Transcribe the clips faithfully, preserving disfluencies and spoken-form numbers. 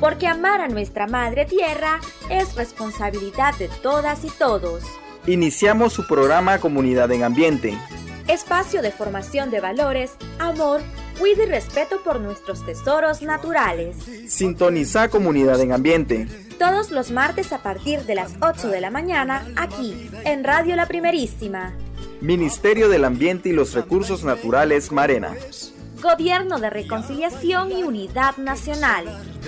porque amar a nuestra madre tierra es responsabilidad de todas y todos. Iniciamos su programa Comunidad en Ambiente. Espacio de formación de valores, amor, cuidado y respeto por nuestros tesoros naturales. Sintoniza Comunidad en Ambiente. Todos los martes a partir de las ocho de la mañana, aquí, en Radio La Primerísima. Ministerio del Ambiente y los Recursos Naturales, Marena. Gobierno de Reconciliación y Unidad Nacional.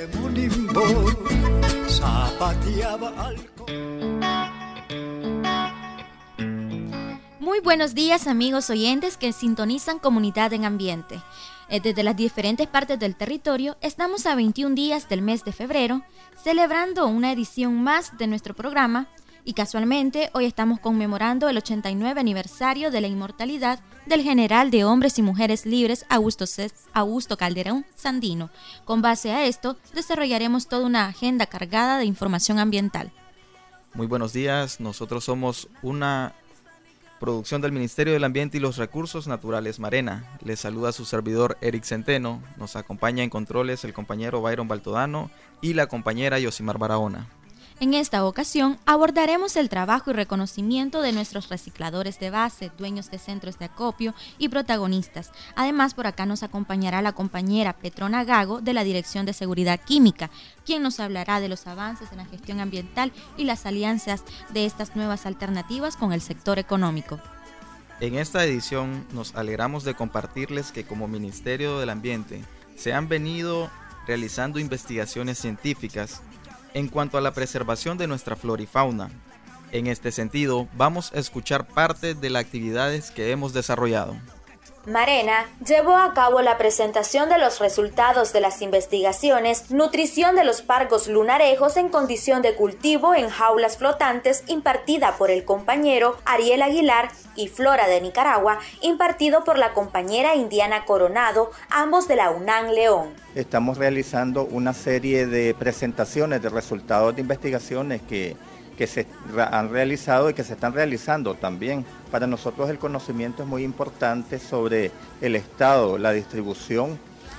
Muy buenos días, amigos oyentes que sintonizan Comunidad en Ambiente. Desde las diferentes partes del territorio, estamos a veintiún días del mes de febrero, celebrando una edición más de nuestro programa, y casualmente hoy estamos conmemorando el ochenta y nueve aniversario de la inmortalidad del general de hombres y mujeres libres Augusto, Augusto Calderón Sandino. Con base a esto, desarrollaremos toda una agenda cargada de información ambiental. Muy buenos días, nosotros somos una producción del Ministerio del Ambiente y los Recursos Naturales, Marena. Les saluda su servidor Eric Centeno, nos acompaña en controles el compañero Byron Baltodano y la compañera Yosimar Barahona. En esta ocasión abordaremos el trabajo y reconocimiento de nuestros recicladores de base, dueños de centros de acopio y protagonistas. Además, por acá nos acompañará la compañera Petrona Gago de la Dirección de Seguridad Química, quien nos hablará de los avances en la gestión ambiental y las alianzas de estas nuevas alternativas con el sector económico. En esta edición nos alegramos de compartirles que como Ministerio del Ambiente se han venido realizando investigaciones científicas en cuanto a la preservación de nuestra flora y fauna. En este sentido, vamos a escuchar parte de las actividades que hemos desarrollado. Marena llevó a cabo la presentación de los resultados de las investigaciones Nutrición de los pargos lunarejos en condición de cultivo en jaulas flotantes impartida por el compañero Ariel Aguilar y Flora de Nicaragua impartido por la compañera Indiana Coronado, ambos de la UNAM León. Estamos realizando una serie de presentaciones de resultados de investigaciones que que se han realizado y que se están realizando también. Para nosotros el conocimiento es muy importante sobre el estado, la distribución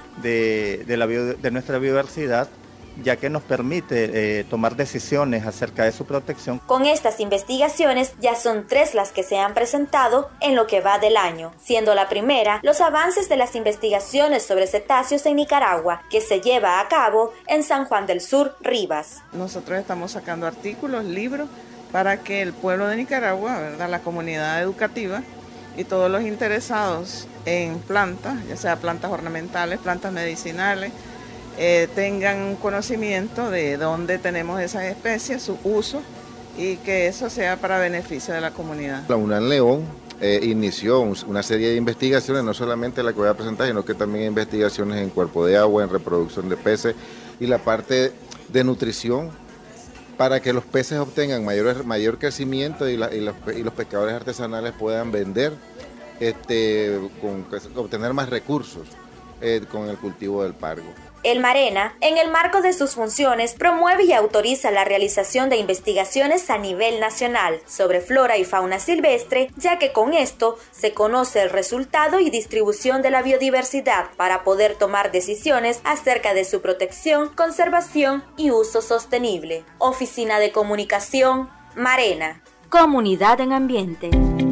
de, de, la bio, de nuestra biodiversidad, ya que nos permite eh, tomar decisiones acerca de su protección. Con estas investigaciones ya son tres las que se han presentado en lo que va del año, siendo la primera los avances de las investigaciones sobre cetáceos en Nicaragua, que se lleva a cabo en San Juan del Sur, Rivas. Nosotros estamos sacando artículos, libros, para que el pueblo de Nicaragua, ¿verdad?, la comunidad educativa y todos los interesados en plantas, ya sea plantas ornamentales, plantas medicinales, Eh, tengan un conocimiento de dónde tenemos esas especies, su uso, y que eso sea para beneficio de la comunidad. La UNAM León eh, inició una serie de investigaciones, no solamente la que voy a presentar, sino que también investigaciones en cuerpo de agua, en reproducción de peces y la parte de nutrición para que los peces obtengan mayor, mayor crecimiento y, la, y, los, y los pescadores artesanales puedan vender, este, con, obtener más recursos eh, con el cultivo del pargo. El Marena, en el marco de sus funciones, promueve y autoriza la realización de investigaciones a nivel nacional sobre flora y fauna silvestre, ya que con esto se conoce el resultado y distribución de la biodiversidad para poder tomar decisiones acerca de su protección, conservación y uso sostenible. Oficina de Comunicación, Marena. Comunidad en Ambiente.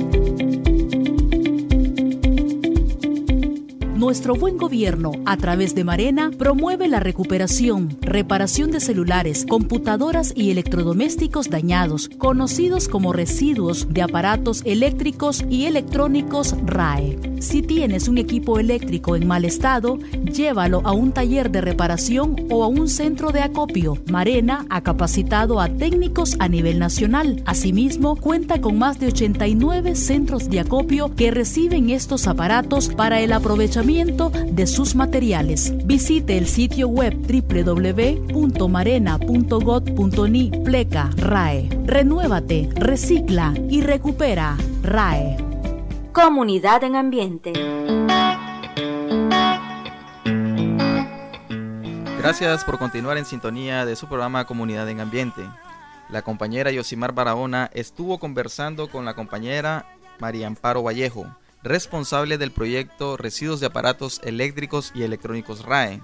Nuestro buen gobierno, a través de Marena, promueve la recuperación, reparación de celulares, computadoras y electrodomésticos dañados, conocidos como residuos de aparatos eléctricos y electrónicos R A E. Si tienes un equipo eléctrico en mal estado, llévalo a un taller de reparación o a un centro de acopio. Marena ha capacitado a técnicos a nivel nacional. Asimismo, cuenta con más de ochenta y nueve centros de acopio que reciben estos aparatos para el aprovechamiento de sus materiales. Visite el sitio web doble u doble u doble u punto marena punto gov punto ni pleca R A E. Renuévate, recicla y recupera. R A E. Comunidad en Ambiente. Gracias por continuar en sintonía de su programa Comunidad en Ambiente. La compañera Yosimar Barahona estuvo conversando con la compañera María Amparo Vallejo, responsable del proyecto Residuos de Aparatos Eléctricos y Electrónicos R A E,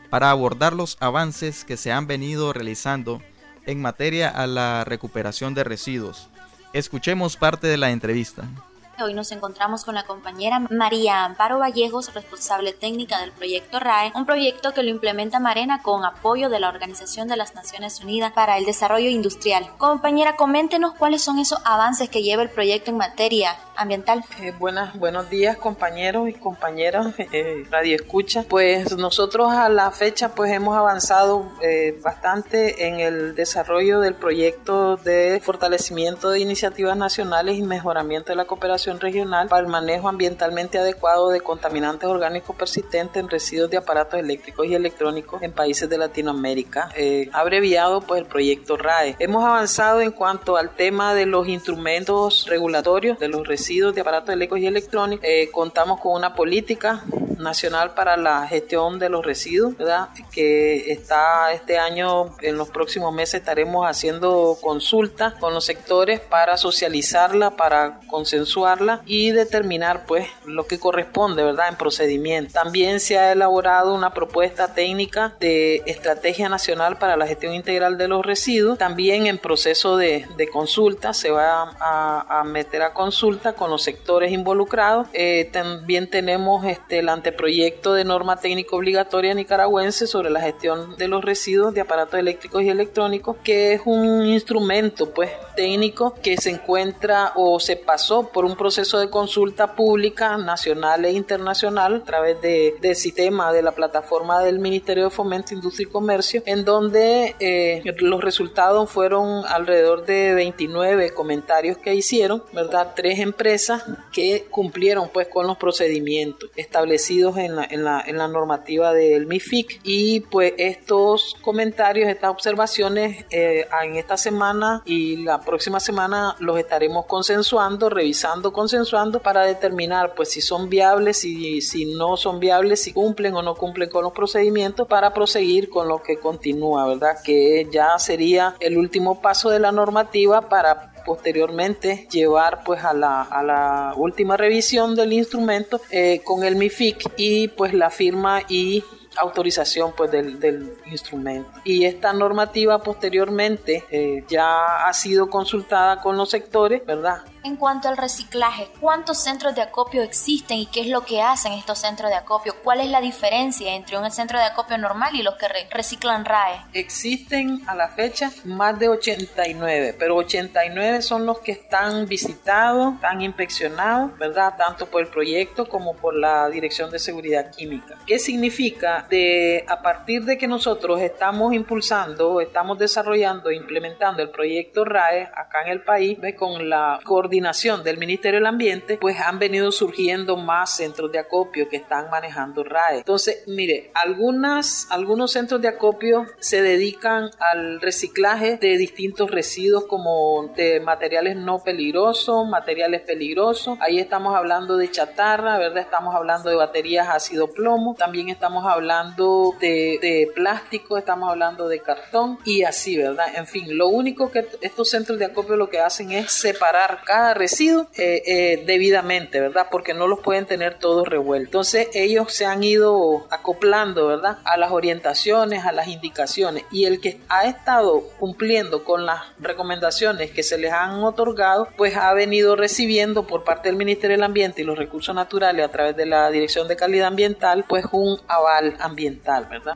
para abordar los avances que se han venido realizando en materia a la recuperación de residuos. Escuchemos parte de la entrevista. Hoy nos encontramos con la compañera María Amparo Vallejos, responsable técnica del proyecto R A E, un proyecto que lo implementa Marena con apoyo de la Organización de las Naciones Unidas para el Desarrollo Industrial. Compañera, coméntenos cuáles son esos avances que lleva el proyecto en materia ambiental. Eh, buenas, buenos días, compañeros y compañeras eh, Radio Escucha. Pues nosotros a la fecha pues hemos avanzado eh, bastante en el desarrollo del proyecto de fortalecimiento de iniciativas nacionales y mejoramiento de la cooperación regional para el manejo ambientalmente adecuado de contaminantes orgánicos persistentes en residuos de aparatos eléctricos y electrónicos en países de Latinoamérica, eh, abreviado pues el proyecto R A E. Hemos avanzado en cuanto al tema de los instrumentos regulatorios de los residuos de aparatos eléctricos y electrónicos. Eh, contamos con una política nacional para la gestión de los residuos, ¿verdad? Que está este año, en los próximos meses estaremos haciendo consultas con los sectores para socializarla, para consensuarla y determinar pues lo que corresponde, ¿verdad?, en procedimiento. También se ha elaborado una propuesta técnica de estrategia nacional para la gestión integral de los residuos. También en proceso de, de consulta se va a, a meter a consulta con los sectores involucrados. Eh, también tenemos este, el anteproyecto de norma técnica obligatoria nicaragüense sobre la gestión de los residuos de aparatos eléctricos y electrónicos, que es un instrumento pues técnico que se encuentra o se pasó por un proceso de consulta pública nacional e internacional a través de, del sistema de la plataforma del Ministerio de Fomento, Industria y Comercio, en donde eh, los resultados fueron alrededor de veintinueve comentarios que hicieron, ¿verdad? Tres empresas que cumplieron pues con los procedimientos establecidos en la, en la, en la normativa del M I F I C, y pues estos comentarios, estas observaciones eh, en esta semana y la próxima semana los estaremos consensuando, revisando, consensuando para determinar pues si son viables, si, si no son viables, si cumplen o no cumplen con los procedimientos, para proseguir con lo que continúa, ¿verdad? Que ya sería el último paso de la normativa para posteriormente llevar pues a la, a la última revisión del instrumento eh, con el M I F I C y pues la firma y autorización pues del, del instrumento. Y esta normativa posteriormente eh, ya ha sido consultada con los sectores, ¿verdad? En cuanto al reciclaje, ¿cuántos centros de acopio existen y qué es lo que hacen estos centros de acopio? ¿Cuál es la diferencia entre un centro de acopio normal y los que re- reciclan R A E? Existen a la fecha más de ochenta y nueve, pero ochenta y nueve son los que están visitados, están inspeccionados, ¿verdad? Tanto por el proyecto como por la Dirección de Seguridad Química. ¿Qué significa? De, a partir de que nosotros estamos impulsando, estamos desarrollando e implementando el proyecto R A E acá en el país, ¿ve? Con la coordinación del Ministerio del Ambiente, pues han venido surgiendo más centros de acopio que están manejando R A E. Entonces, mire, algunas, algunos centros de acopio se dedican al reciclaje de distintos residuos como de materiales no peligrosos, materiales peligrosos. Ahí estamos hablando de chatarra, ¿verdad? Estamos hablando de baterías ácido plomo, también estamos hablando de, de plástico, estamos hablando de cartón y así, ¿verdad? En fin, lo único que estos centros de acopio lo que hacen es separar cada residuo eh, eh, debidamente, ¿verdad? Porque no los pueden tener todos revueltos. Entonces ellos se han ido acoplando, ¿verdad?, a las orientaciones, a las indicaciones, y el que ha estado cumpliendo con las recomendaciones que se les han otorgado, pues ha venido recibiendo por parte del Ministerio del Ambiente y los Recursos Naturales a través de la Dirección de Calidad Ambiental, pues un aval ambiental, ¿verdad?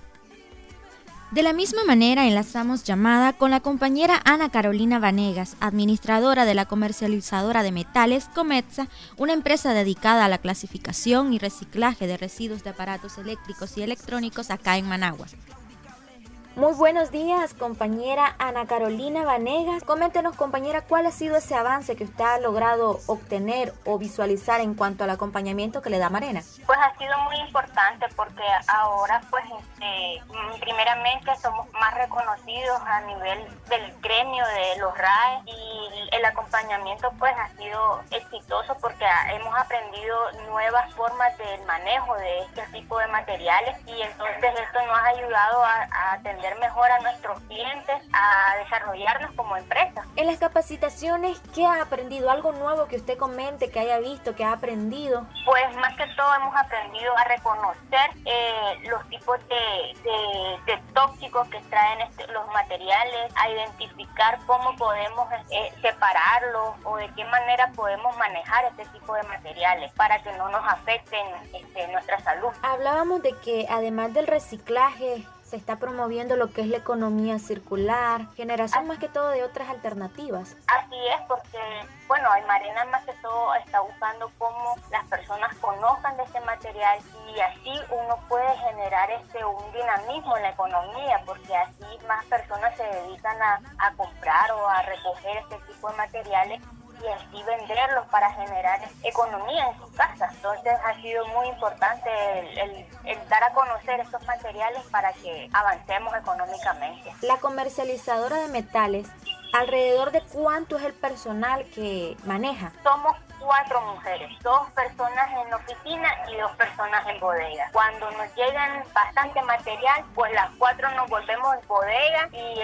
De la misma manera enlazamos llamada con la compañera Ana Carolina Vanegas, administradora de la comercializadora de metales Cometsa, una empresa dedicada a la clasificación y reciclaje de residuos de aparatos eléctricos y electrónicos acá en Managua. Muy buenos días, compañera Ana Carolina Vanegas. Coméntenos, compañera, cuál ha sido ese avance que usted ha logrado obtener o visualizar en cuanto al acompañamiento que le da Marena. Pues ha sido muy importante porque ahora, pues, este, primeramente somos más reconocidos a nivel del gremio de los R A E y el acompañamiento, pues, ha sido exitoso porque hemos aprendido nuevas formas del manejo de este tipo de materiales y entonces esto nos ha ayudado a, a atender atender mejor a nuestros clientes, a desarrollarnos como empresa. En las capacitaciones, ¿qué ha aprendido? ¿Algo nuevo que usted comente, que haya visto, que ha aprendido? Pues más que todo hemos aprendido a reconocer eh, los tipos de, de, de tóxicos que traen este, los materiales, a identificar cómo podemos eh, separarlos o de qué manera podemos manejar este tipo de materiales para que no nos afecten este, nuestra salud. Hablábamos de que además del reciclaje se está promoviendo lo que es la economía circular, generación más que todo de otras alternativas. Así es, porque bueno, Aymarena más que todo está buscando cómo las personas conozcan de este material y así uno puede generar este un dinamismo en la economía, porque así más personas se dedican a, a comprar o a recoger este tipo de materiales y así venderlos para generar economía en sus casas. Entonces ha sido muy importante el, el, el dar a conocer estos materiales para que avancemos económicamente. La comercializadora de metales, ¿alrededor de cuánto es el personal que maneja? Somos cuatro mujeres, dos personas en la oficina y dos personas en bodega. Cuando nos llegan bastante material, pues las cuatro nos volvemos en bodega y,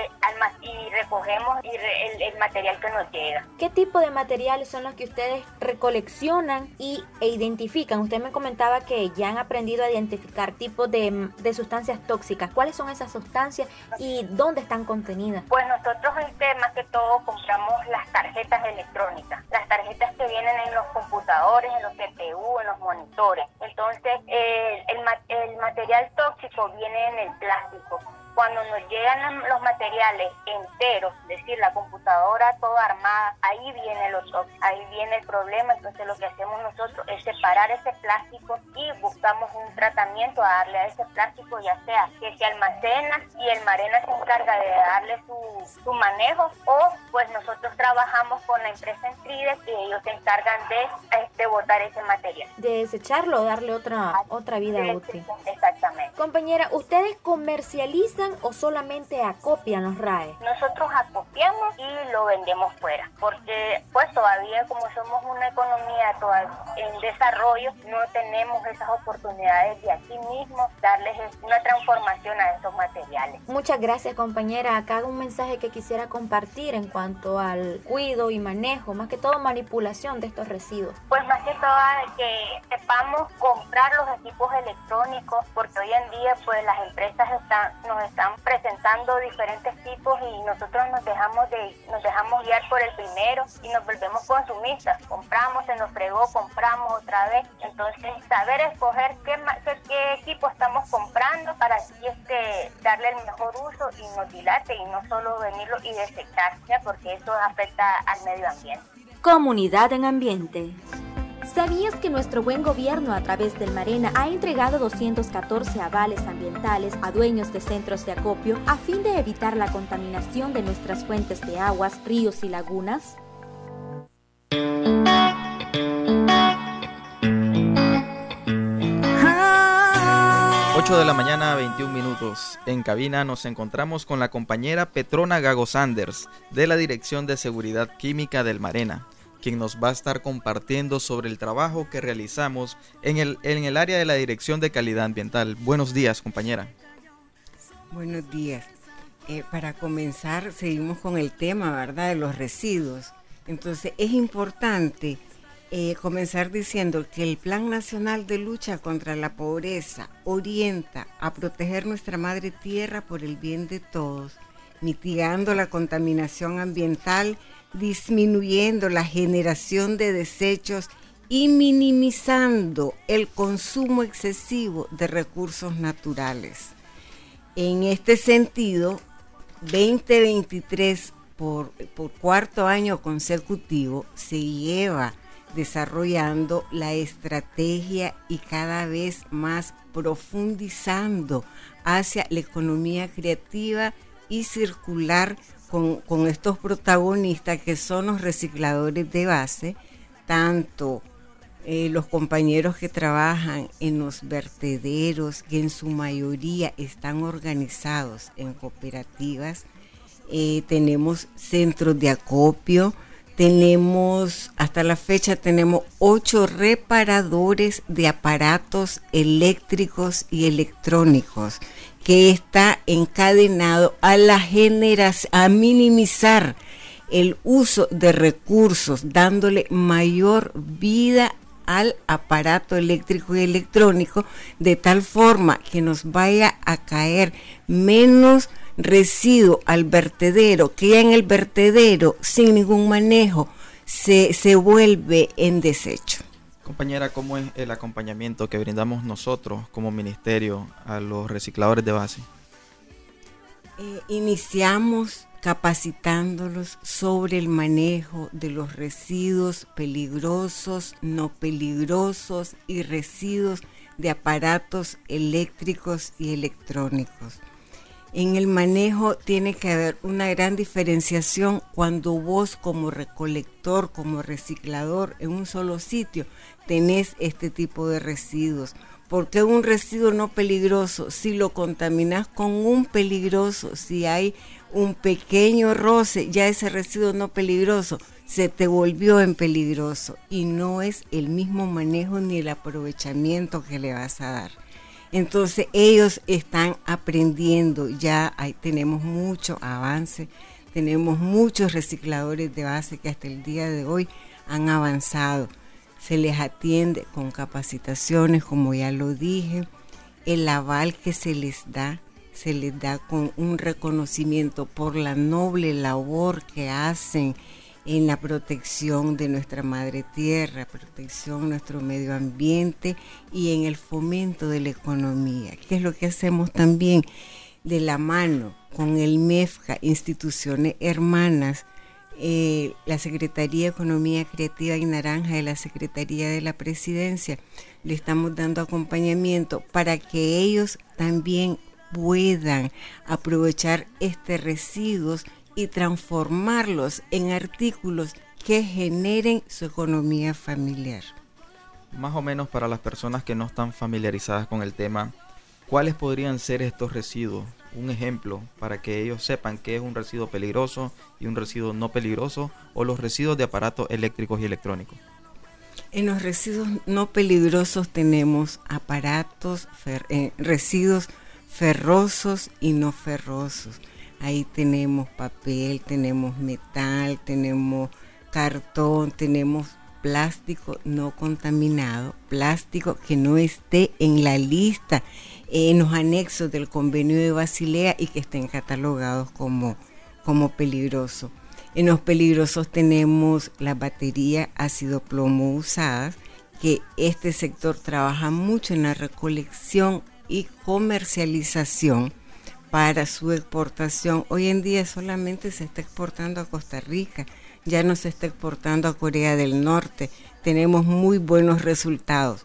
y recogemos y re, el, el material que nos llega. ¿Qué tipo de materiales son los que ustedes recoleccionan y, e identifican? Usted me comentaba que ya han aprendido a identificar tipos de, de sustancias tóxicas. ¿Cuáles son esas sustancias y dónde están contenidas? Pues nosotros este, más que todo compramos las tarjetas electrónicas, las tarjetas que vienen en los computadores, en los C P U, en los monitores. Entonces, eh, el, el material tóxico viene en el plástico. Cuando nos llegan los materiales enteros, es decir, la computadora toda armada, ahí viene los ahí viene el problema. Entonces lo que hacemos nosotros es separar ese plástico y buscamos un tratamiento a darle a ese plástico, ya sea que se almacena y el Marena se encarga de darle su, su manejo, o pues nosotros trabajamos con la empresa Entride y ellos se encargan de, de botar ese material. De desecharlo o darle otra, otra vida de útil. Exactamente. Compañera, ¿ustedes comercializan o solamente acopian los R A E? Nosotros acopiamos y lo vendemos fuera, porque pues todavía como somos una economía en desarrollo, no tenemos esas oportunidades de aquí mismo darles una transformación a estos materiales. Muchas gracias, compañera. Acá hago un mensaje que quisiera compartir en cuanto al cuidado y manejo, más que todo manipulación de estos residuos. Pues más que todo que sepamos comprar los equipos electrónicos, porque hoy en día pues las empresas están, nos están están presentando diferentes tipos y nosotros nos dejamos de nos dejamos guiar por el primero y nos volvemos consumistas. Compramos, se nos fregó, compramos otra vez. Entonces, saber escoger qué, qué, qué equipo estamos comprando para así este, darle el mejor uso y no dilate y no solo venirlo y desechar, ¿ya? Porque eso afecta al medio ambiente. Comunidad en Ambiente. ¿Sabías que nuestro buen gobierno a través del Marena ha entregado doscientos catorce avales ambientales a dueños de centros de acopio a fin de evitar la contaminación de nuestras fuentes de aguas, ríos y lagunas? ocho de la mañana, veintiún minutos. En cabina nos encontramos con la compañera Petrona Gago Sanders de la Dirección de Seguridad Química del Marena, quien nos va a estar compartiendo sobre el trabajo que realizamos en el, en el área de la Dirección de Calidad Ambiental. Buenos días, compañera. Buenos días. Eh, para comenzar, seguimos con el tema, ¿verdad?, de los residuos. Entonces, es importante eh, comenzar diciendo que el Plan Nacional de Lucha contra la Pobreza orienta a proteger nuestra madre tierra por el bien de todos, mitigando la contaminación ambiental, disminuyendo la generación de desechos y minimizando el consumo excesivo de recursos naturales. En este sentido, veinte veintitrés, por, por cuarto año consecutivo, se lleva desarrollando la estrategia y cada vez más profundizando hacia la economía creativa y circular Con, con estos protagonistas que son los recicladores de base, tanto eh, los compañeros que trabajan en los vertederos, que en su mayoría están organizados en cooperativas, eh, tenemos centros de acopio, Tenemos, hasta la fecha, tenemos ocho reparadores de aparatos eléctricos y electrónicos, que está encadenado a la generación, a minimizar el uso de recursos, dándole mayor vida al aparato eléctrico y electrónico, de tal forma que nos vaya a caer menos residuo al vertedero, que ya en el vertedero, sin ningún manejo, se, se vuelve en desecho. Compañera, ¿cómo es el acompañamiento que brindamos nosotros como ministerio a los recicladores de base? Eh, iniciamos capacitándolos sobre el manejo de los residuos peligrosos, no peligrosos y residuos de aparatos eléctricos y electrónicos. En el manejo tiene que haber una gran diferenciación cuando vos como recolector, como reciclador en un solo sitio tenés este tipo de residuos. Porque un residuo no peligroso, si lo contaminas con un peligroso, si hay un pequeño roce, ya ese residuo no peligroso se te volvió en peligroso y no es el mismo manejo ni el aprovechamiento que le vas a dar. Entonces ellos están aprendiendo, ya hay, tenemos mucho avance, tenemos muchos recicladores de base que hasta el día de hoy han avanzado. Se les atiende con capacitaciones, como ya lo dije, el aval que se les da, se les da con un reconocimiento por la noble labor que hacen en la protección de nuestra madre tierra, protección de nuestro medio ambiente y en el fomento de la economía, que es lo que hacemos también de la mano con el MEFCA, instituciones hermanas, eh, la Secretaría de Economía Creativa y Naranja de la Secretaría de la Presidencia. Le estamos dando acompañamiento para que ellos también puedan aprovechar estos residuos y transformarlos en artículos que generen su economía familiar. Más o menos, para las personas que no están familiarizadas con el tema, ¿cuáles podrían ser estos residuos? Un ejemplo para que ellos sepan qué es un residuo peligroso y un residuo no peligroso, o los residuos de aparatos eléctricos y electrónicos. En los residuos no peligrosos tenemos aparatos, fer, eh, residuos ferrosos y no ferrosos. Ahí tenemos papel, tenemos metal, tenemos cartón, tenemos plástico no contaminado, plástico que no esté en la lista, en los anexos del convenio de Basilea y que estén catalogados como, como peligroso. En los peligrosos tenemos la batería ácido plomo usadas, que este sector trabaja mucho en la recolección y comercialización para su exportación. Hoy en día solamente se está exportando a Costa Rica, ya no se está exportando a Corea del Norte. Tenemos muy buenos resultados.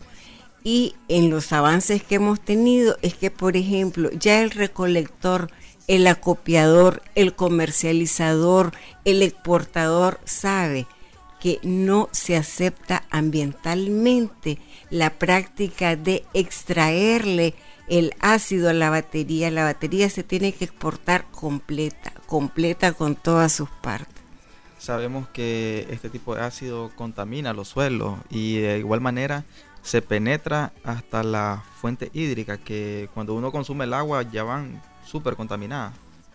Y en los avances que hemos tenido es que, por ejemplo, ya el recolector, el acopiador, el comercializador, el exportador sabe que no se acepta ambientalmente la práctica de extraerle el ácido a la batería. La batería se tiene que exportar completa, completa con todas sus partes. Sabemos que este tipo de ácido contamina los suelos y de igual manera se penetra hasta la fuente hídrica, que cuando uno consume el agua ya van súper contaminadas.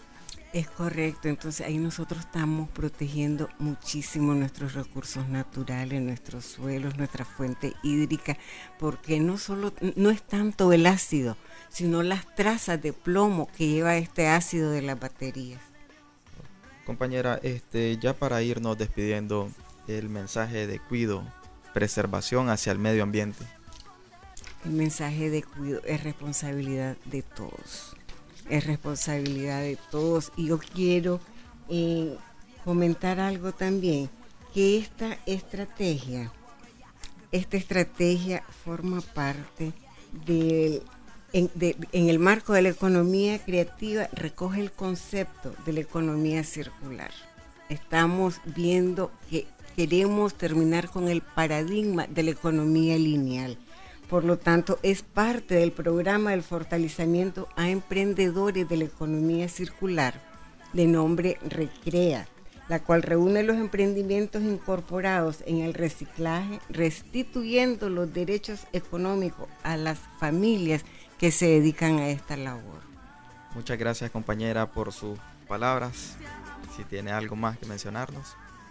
Es correcto, entonces ahí nosotros estamos protegiendo muchísimo nuestros recursos naturales, nuestros suelos, nuestra fuente hídrica, porque no solo, no es tanto el ácido, sino las trazas de plomo que lleva este ácido de las baterías. Compañera, este, ya para irnos despidiendo, el mensaje de cuidado, preservación hacia el medio ambiente. El mensaje de cuidado es responsabilidad de todos. Es responsabilidad de todos y yo quiero eh, comentar algo también, que esta estrategia, esta estrategia forma parte del, en, de, en el marco de la economía creativa, recoge el concepto de la economía circular. Estamos viendo que queremos terminar con el paradigma de la economía lineal. Por lo tanto, es parte del programa del fortalecimiento a emprendedores de la economía circular, de nombre Recrea, la cual reúne los emprendimientos incorporados en el reciclaje, restituyendo los derechos económicos a las familias que se dedican a esta labor. Muchas gracias, compañera, por sus palabras. Si tiene algo más que mencionarnos.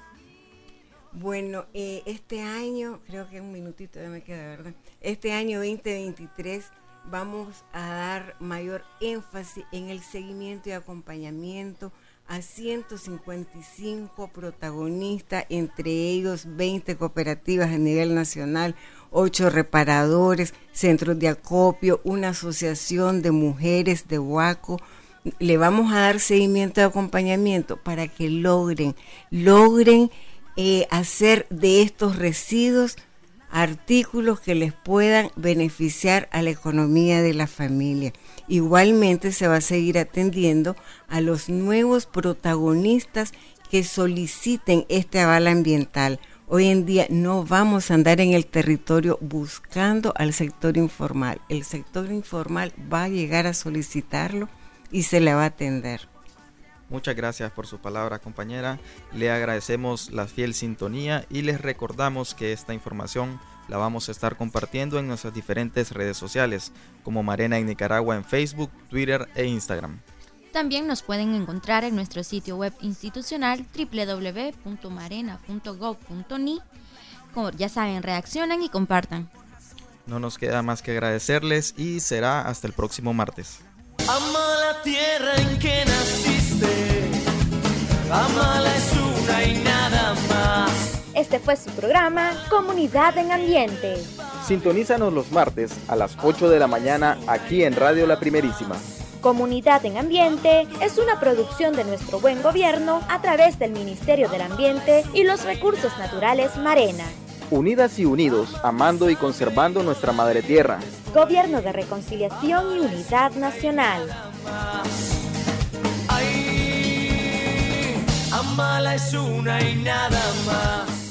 Bueno, eh, este año, creo que un minutito ya me queda, ¿verdad? Este año veinte veintitrés vamos a dar mayor énfasis en el seguimiento y acompañamiento a ciento cincuenta y cinco protagonistas, entre ellos veinte cooperativas a nivel nacional, ocho reparadores, centros de acopio, una asociación de mujeres de Huaco. Le vamos a dar seguimiento y acompañamiento para que logren, logren eh, hacer de estos residuos artículos que les puedan beneficiar a la economía de la familia. Igualmente se va a seguir atendiendo a los nuevos protagonistas que soliciten este aval ambiental. Hoy en día no vamos a andar en el territorio buscando al sector informal. El sector informal va a llegar a solicitarlo y se le va a atender. Muchas gracias por su palabra, compañera. Le agradecemos la fiel sintonía y les recordamos que esta información la vamos a estar compartiendo en nuestras diferentes redes sociales, como Marena en Nicaragua en Facebook, Twitter e Instagram. También nos pueden encontrar en nuestro sitio web institucional doble u doble u doble u punto marena punto gov punto ni. Como ya saben, reaccionan y compartan. No nos queda más que agradecerles y será hasta el próximo martes. Ama la tierra en que naciste, amala es una y nada más. Este fue su programa Comunidad en Ambiente. Sintonízanos los martes a las ocho de la mañana aquí en Radio La Primerísima. Comunidad en Ambiente es una producción de nuestro buen gobierno a través del Ministerio del Ambiente y los Recursos Naturales Marena. Unidas y unidos, amando y conservando nuestra madre tierra. Gobierno de Reconciliación y Unidad Nacional. Ay, amala es una y nada más.